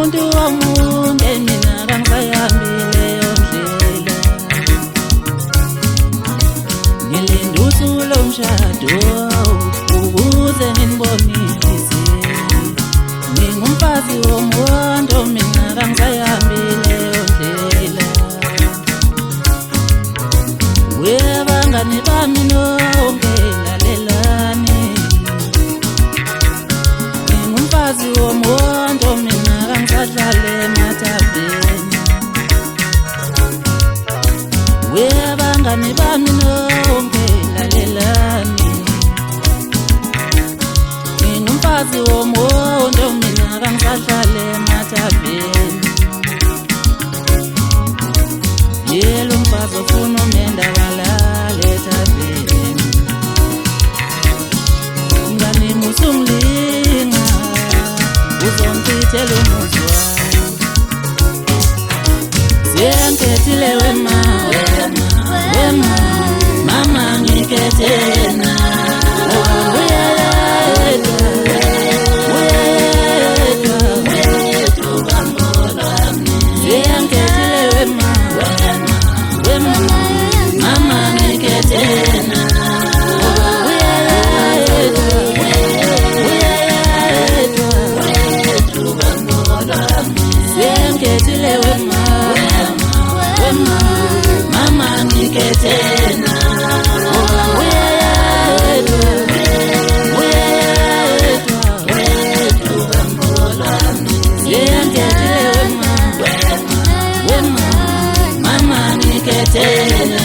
umuntu omunye mina kangisayihambile yondlela ngilinda usuku lomshado ukuze nginibonise ngingumfazi womuntu mina kangisayihambile yondlela webangani bami nonke lalelani ngingumfazi womuntu mina kangisahlale emathaveni webangani bami nonke lalelani ngingumfazi womuntu mina kangisahlale emathaveni yelo mfazi ofuna umenda kalale ethaveni ngani musunglinga uzongithela umuzi wami sengithethile wema mama ngikethena mama ngikethena mama ngikethena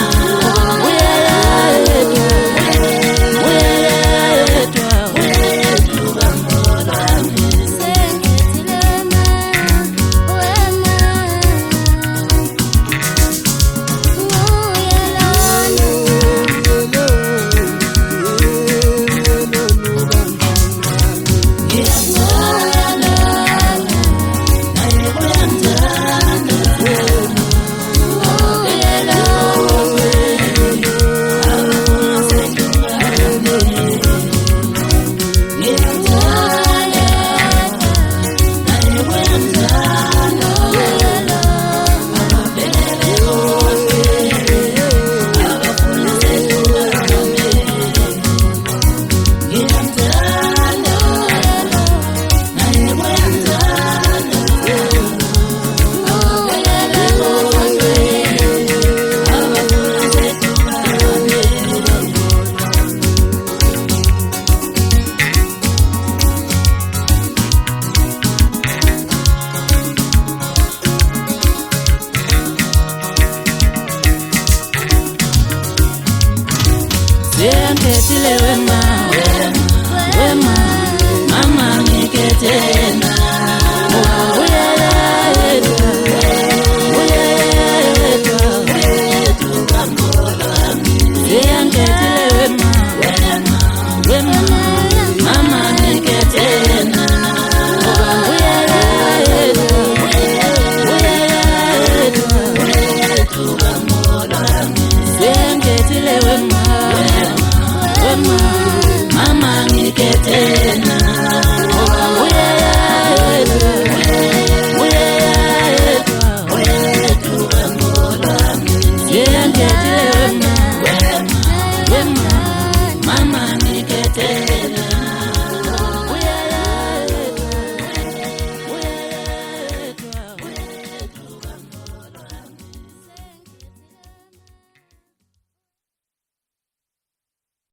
sengithethile wema mama ngikethena mama ngikethena